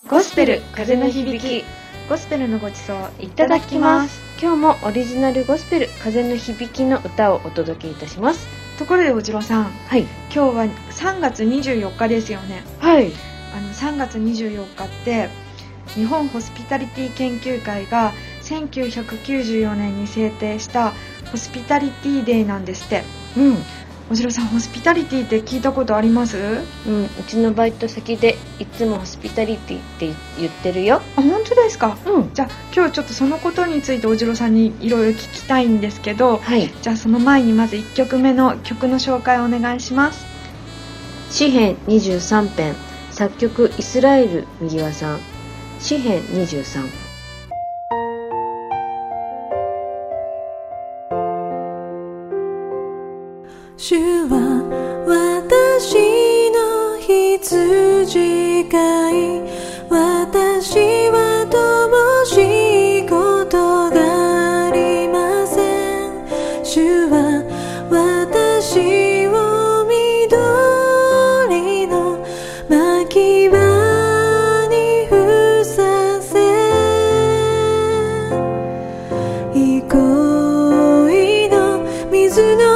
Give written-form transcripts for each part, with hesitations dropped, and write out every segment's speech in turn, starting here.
ゴスペル風の響き、ゴスペルのごちそういただきます。 今日もオリジナルゴスペル風の響きの歌をお届けいたします。 ところでおじろさん、 はい、 今日は3月24日ですよね。 はい。 3月24日って日本ホスピタリティ研究会が1994年に制定したホスピタリティデーなんですって。おじろさん、ホスピタリティって聞いたことあります？ うちのバイト先でいつもホスピタリティって言ってるよ。 あ、本当ですか？じゃあ今日ちょっとそのことについておじろさんにいろいろ聞きたいんですけど、 はい、 じゃあその前にまず1曲目の曲の紹介をお願いします。 詩編23編、作曲イスラエル右輪さん。詩編23。 主は私の羊飼い、私は乏しいことがありません。主は私を緑の牧場にふさせ、憩いの水の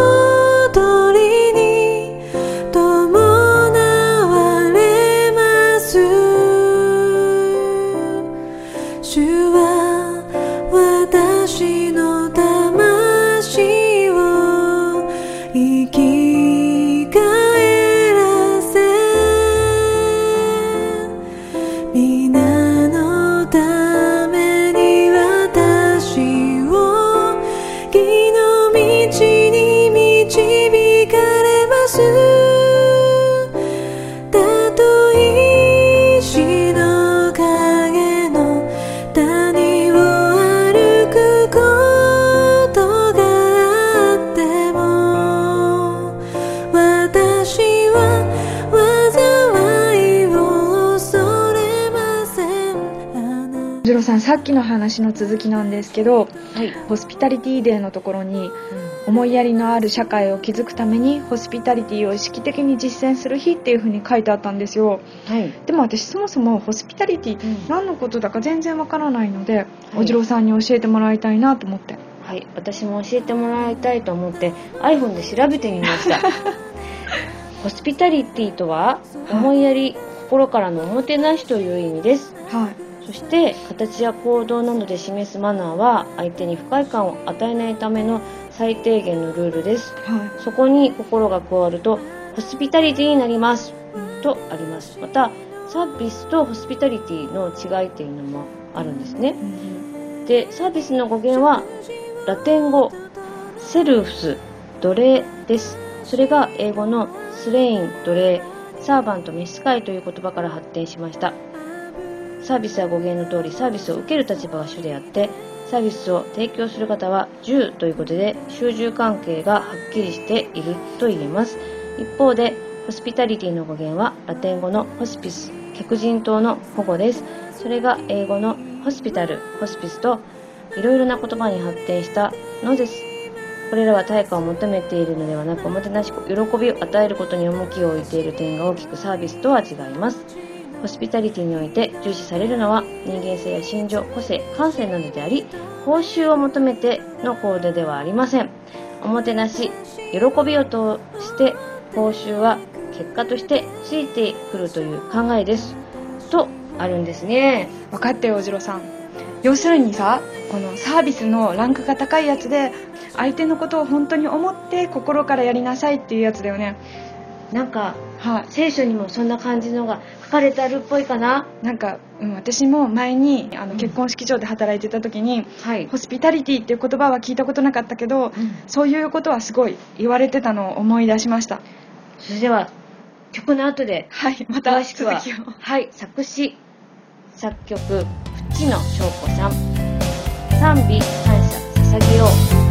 さっきの話の続きなんですけど、 はい、 ホスピタリティデーのところに、思いやりのある社会を築くためにホスピタリティを意識的に実践する日っていう風に書いてあったんですよ。 はい、 でも私そもそもホスピタリティって何のことだか全然わからないので、おじろうさんに教えてもらいたいなと思って。 はい、私も教えてもらいたいと思って iPhone で調べてみました。ホスピタリティとは、思いやり、心からのおもてなしという意味です。 はい。 そして形や行動などで示すマナーは相手に不快感を与えないための最低限のルールです。 はい、 そこに心が加わるとホスピタリティになります、とあります。またサービスとホスピタリティの違いっていうのもあるんですね。で、サービスの語源はラテン語セルフス奴隷です。それが英語のスレイン奴隷、サーバント召使いという言葉から発展しました。サービスは語源の通りサービスを受ける立場が主であって、サービスを提供する方は従ということで主従関係がはっきりしていると言えます。一方でホスピタリティの語源はラテン語のホスピス、客人等の保護です。それが英語のホスピタル、ホスピスといろいろな言葉に発展したのです。これらは対価を求めているのではなく、おもてなし、喜びを与えることに重きを置いている点が大きくサービスとは違います。ホスピタリティにおいて重視されるのは人間性や心情、個性、感性などであり、報酬を求めての行動ではありません。おもてなし、喜びを通して報酬は結果としてついてくるという考えですとあるんですね。 分かったよ、おじろさん。要するにさ、このサービスのランクが高いやつで相手のことを本当に思って心からやりなさいっていうやつだよね。 なんか、聖書にもそんな感じのが書かれてあるっぽいかな。 なんか、私も前に結婚式場で働いてた時に、ホスピタリティっていう言葉は聞いたことなかったけど、そういうことはすごい言われてたのを思い出しました。 それでは曲の後でまた詳しくは、作詞作曲淵野翔子さん、賛美感謝捧げよう。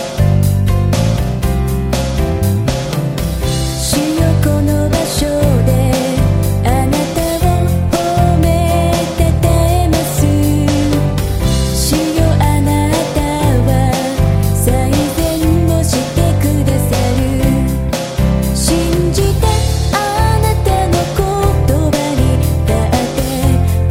この場所であなたを褒めたたえます。主よ、あなたは最善をしてくださる。信じてあなたの言葉に立って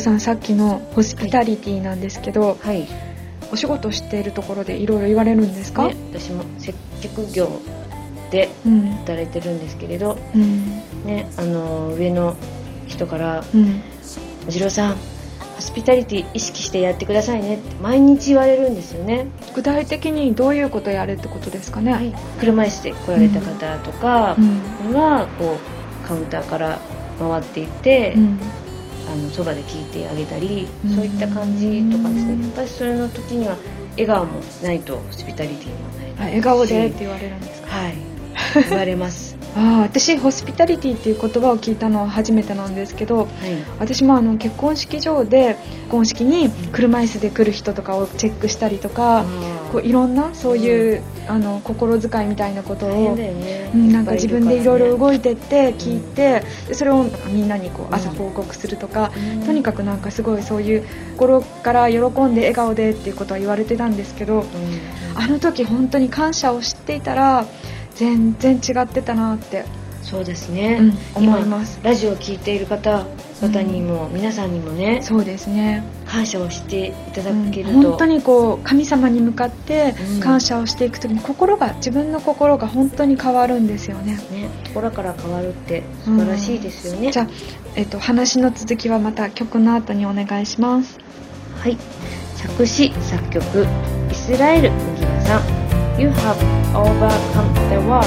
さん、さっきのホスピタリティなんですけど、 はい、 お仕事しているところでいろいろ言われるんですか？ ね、私も接客業で働いてるんですけれど、ね、上の人から、おじろさん、ホスピタリティ意識してやってくださいねって毎日言われるんですよね。 具体的にどういうことやれってことですかね？ はい、車椅子で来られた方とかは、こうカウンターから回っていって、そばで聞いてあげたり、そういった感じとかですね。やっぱりそれの時には笑顔もないとホスピタリティにもなれない。 笑顔でって言われるんですか？ はい、言われます私ホスピタリティっていう言葉を聞いたのは初めてなんですけど、はい、私も結婚式場で結婚式に車椅子で来る人とかをチェックしたりとか、こういろんなそういう、心遣いみたいなことを、なんか自分でいろいろ動いてって聞いて、でそれをみんなにこう朝報告するとか、とにかくなんかすごいそういう心から喜んで笑顔でっていうことは言われてたんですけど、あの時本当に感謝を知っていたら全然違ってたなって。 そうですね、 思います。 ラジオを聞いている方にも、皆さんにもね、 そうですね、 感謝をしていただけると、 本当にこう神様に向かって感謝をしていくときに、自分の心が本当に変わるんですよね。 心から変わるって素晴らしいですよね。 じゃあ、話の続きはまた曲の後にお願いします。 はい、作詞作曲イスラエル麦輪さん、 You have overcome the world。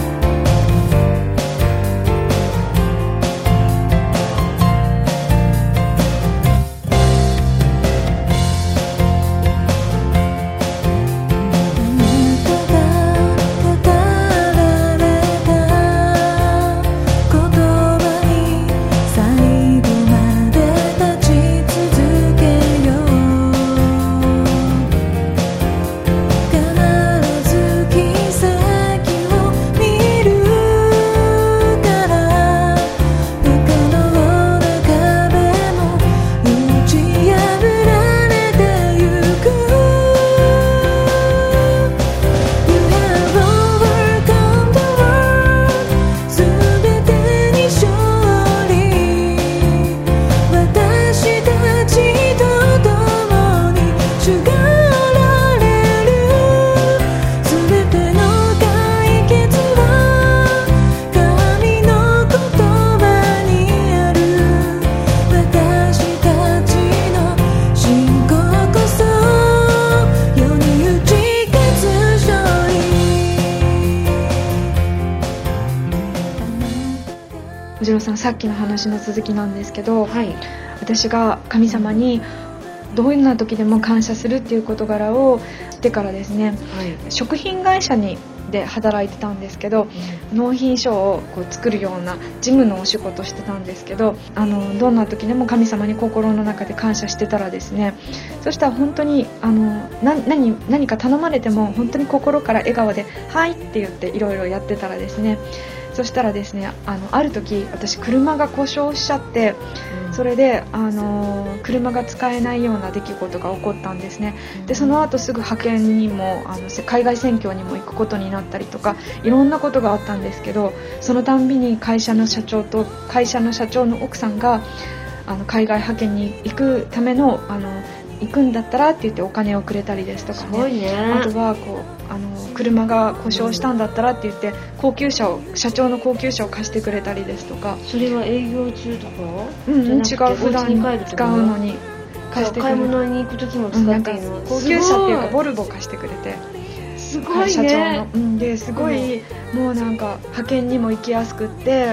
おじろさん、さっきの話の続きなんですけど、私が神様にどんな時でも感謝するっていう事柄を知ってからですね、食品会社で働いてたんですけど、納品書をこう作るような事務のお仕事してたんですけど、どんな時でも神様に心の中で感謝してたらですね、そしたら本当に何か頼まれても本当に心から笑顔ではいって言っていろいろやってたらですね、そしたらですね、ある時私車が故障しちゃって、それで、車が使えないような出来事が起こったんですね。でその後すぐ派遣にも海外選挙にも行くことになったりとか、いろんなことがあったんですけど、そのたんびに会社の社長の奥さんが海外派遣に行くための行くんだったらって言ってお金をくれたりですとかね、 すごいね。 あとはこう車が故障したんだったらって言って社長の高級車を貸してくれたりですとか。 それは営業中とか？ 違う、普段使うのに貸してくれる。 買い物に行く時も使っているの？ 高級車っていうかボルボ貸してくれて、 すごいね、 社長の、ですごい、もうなんか派遣にも行きやすくって、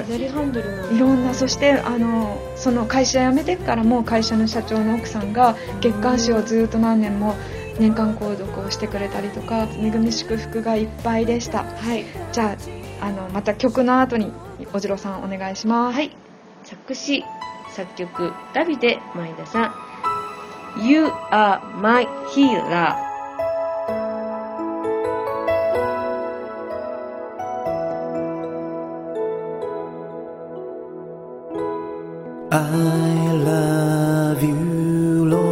左ハンドルのいろんな、そしてその会社辞めてからも会社の社長の奥さんが月刊誌をずっと何年も年間購読をしてくれたりとか、恵み祝福がいっぱいでした。じゃあまた曲の後におじろさんお願いします。 作詞作曲ダビデ前田さん、 You are my healer。 I love you, Lord.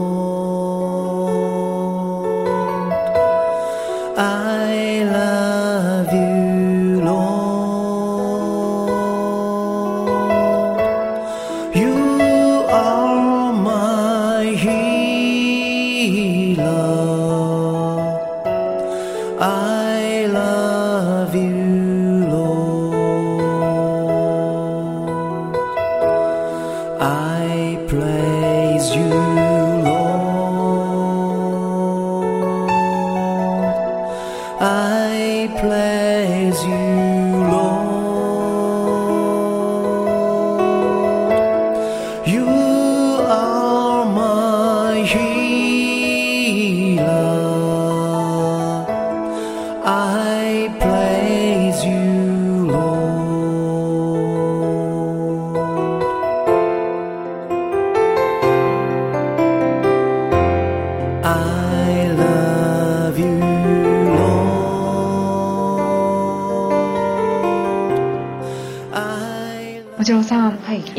I love you, Lord. You are my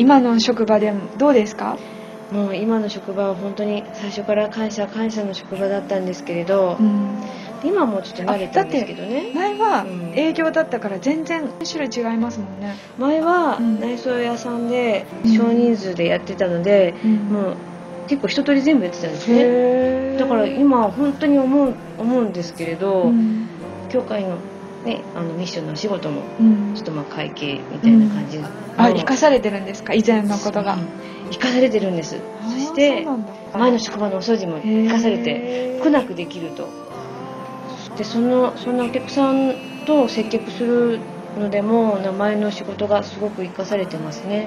今の職場でもどうですか？ もう今の職場は本当に最初から感謝の職場だったんですけれど、今はもうちょっと慣れたんですけどね。 前は営業だったから全然種類違いますもんね。 前は内装屋さんで少人数でやってたので、もう結構一通り全部やってたんですね。だから今本当に思うんですけれど、教会のね、ミッションのお仕事もちょっと会計みたいな感じで、 生かされてるんですか？以前のことが生かされてるんです。そして前の職場のお掃除も生かされて苦なくできると。でそんなお客さんと接客するのでも名前の仕事がすごく生かされてますね。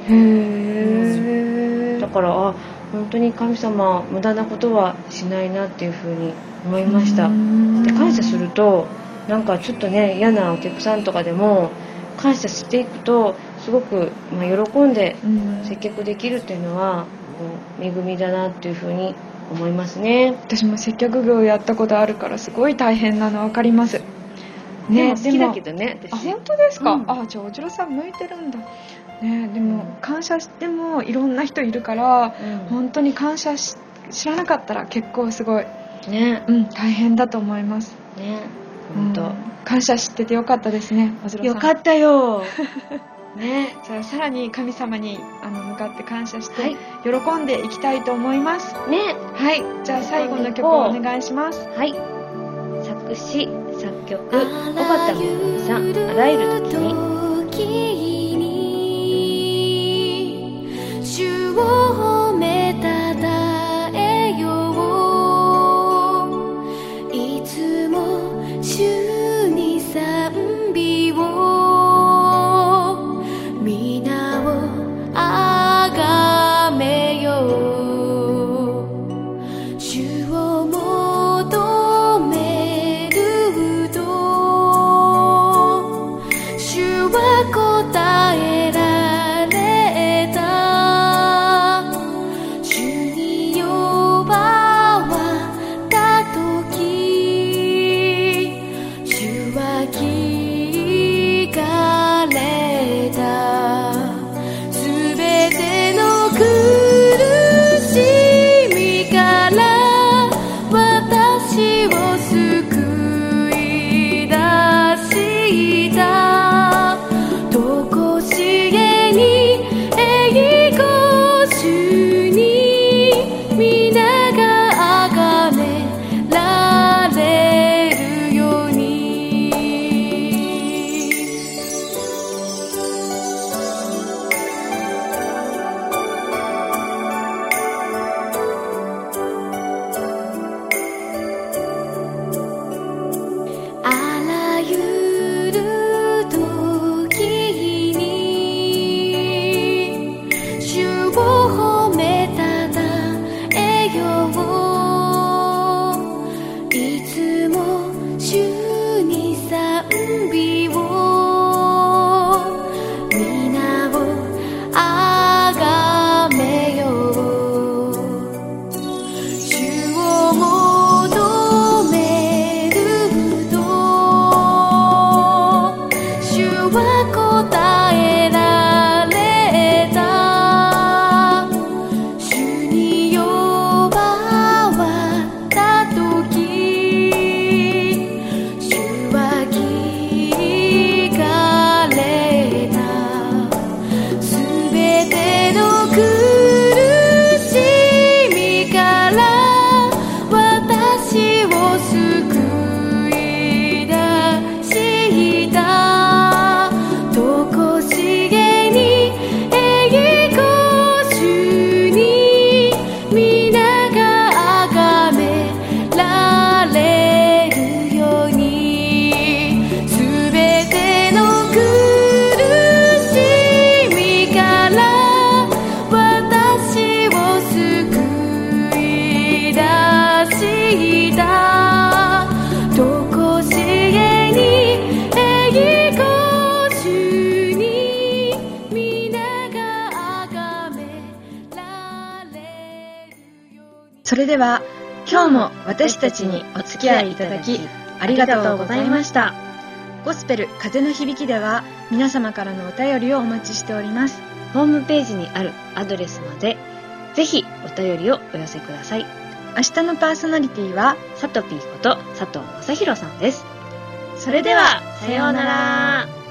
だから本当に神様無駄なことはしないなっていうふうに思いました。で感謝するとなんかちょっとね嫌なお客さんとかでも感謝していくとすごく、喜んで接客できるっていうのは恵みだなっていうふうに思いますね。 私も接客業をやったことあるからすごい大変なの分かりますね。 でも好きだけどね私。 本当ですか？じゃあおじろさん向いてるんだね。でも感謝してもいろんな人いるから、本当に感謝知らなかったら結構すごいね、大変だと思いますね。本当、 感謝知っててよかったですね、おじろさん。 よかったよね。 じゃあさらに神様に向かって感謝して、喜んでいきたいと思いますね。 はい、じゃあ最後の曲をお願いします。 はい、作詞作曲小畑真美さん、あらゆる時に。 主を褒めたたえよう、いつも主に賛美を、皆をあがめよう。主を求めると主は答えられた。主に呼ばわった時、主は聞かれた。すべての苦しみから私を救い出したとこしえに栄光主に皆があがめられるように。あらゆる時に主を褒めたたえよう、いつも主に賛美を、皆をあがめよう。主を求めると主は答えられた。主に呼ばわった時、主は聞かれた。すべての苦しみから私を救い出したとこしえに栄光主に皆があがめられるように。すべての苦しみから私を救い出したとこしえに栄光主に皆があがめられるように。 それでは今日も私たちにお付き合いいただきありがとうございました。ゴスペル風の響きでは皆様からのお便りをお待ちしております。 ホームページにあるアドレスまでぜひお便りをお寄せください。 明日のパーソナリティはさとぴーこと佐藤正宏さんです。 それではさようなら。